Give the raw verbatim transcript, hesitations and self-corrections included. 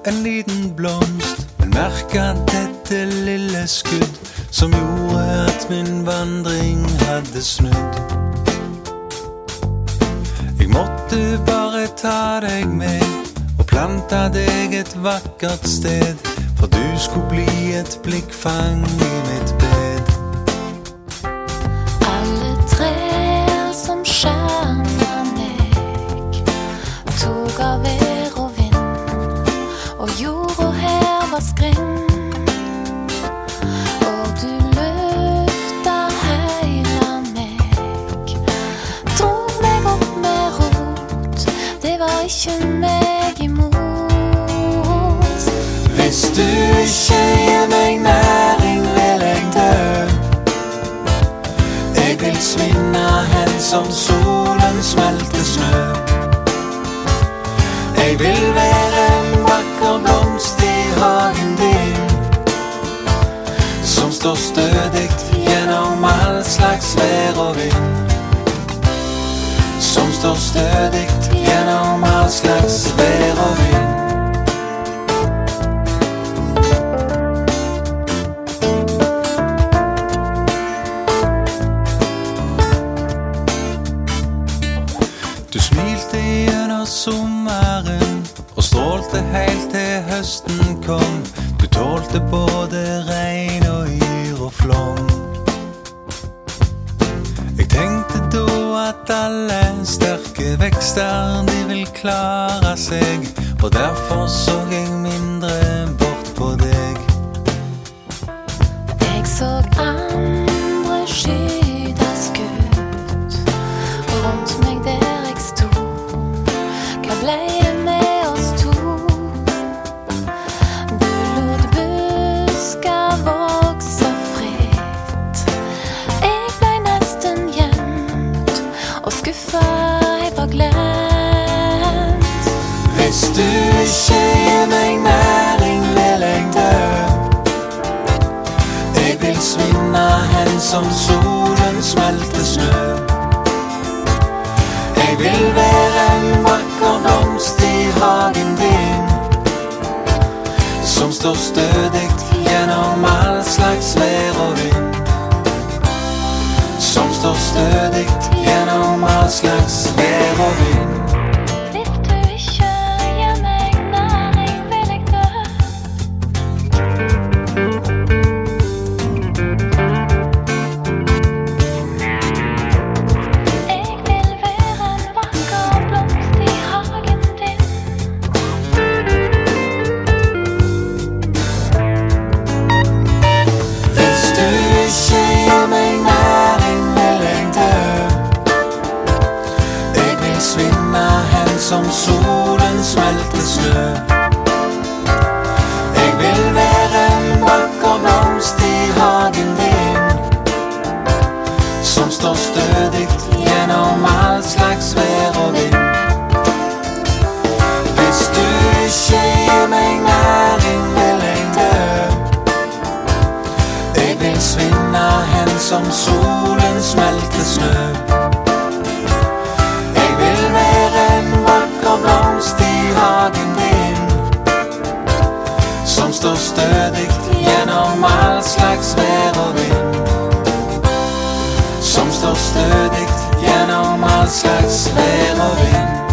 en liten blomst, men merket dette lille skudd som gjorde at min vandring hadde snudd. Jeg måtte bare ta deg med og planta deg et vakkert sted, for du skulle bli et blikkfang i mitt bed. Alle trær som skjermer meg tog av vær og vind, og jorda her var skrinn, og du løfta hele meg, drog meg opp med rot, det var ikke meg imot. Hvis du ikke gir meg næring, vil jeg dø. Jeg vil svinne hen som solen smelter snø. Jeg vil være en vakker blomst i hagen din, som står stødigt gjennom all slags vær og vind. Som står stødigt gjennom all slags vær og vind. Du smilte gjennom sommeren og strålte helt til høsten kom. Du tålte både regn og yr og flom. Jeg tenkte da at alle sterke vekster de vil klare seg, og derfor så jeg mindre bort på deg. Jeg så andre skyte skutt, og rundt meg der jeg stod, hva ble det med oss to? Du lot busker vokse fritt, jeg ble nesten gjemt, og skuffa jeg var glemt. Hvis du ikke gir meg næring, vil jeg dø. Jeg vil svinne hen som solen smelter snø. Jeg vil være en vakker blomst i hagen din, som står stødigt gjennom all slags vær og vind. Som står stødigt gjennom all slags vær og vind. Hvis du ikke gir meg næring, vil jeg dø. Jeg vil være en vakker blomst i hagen din. Hvis du ikke gir meg næring, vil jeg dø. Jeg vil svinne hen som solen smelter snø. Jeg vil være en vakker blomst i hagen din, som står stødigt gjennom all slags vær og vind. Hvis du ikke gir meg næring, vil jeg dø. Jeg vil svinne hen som solen smelter snø. Jeg vil være en vakker blomst i hagen din, som står stødigt gjennom all slags vær og vind. Som står stødigt gjennom all slags vær og vind.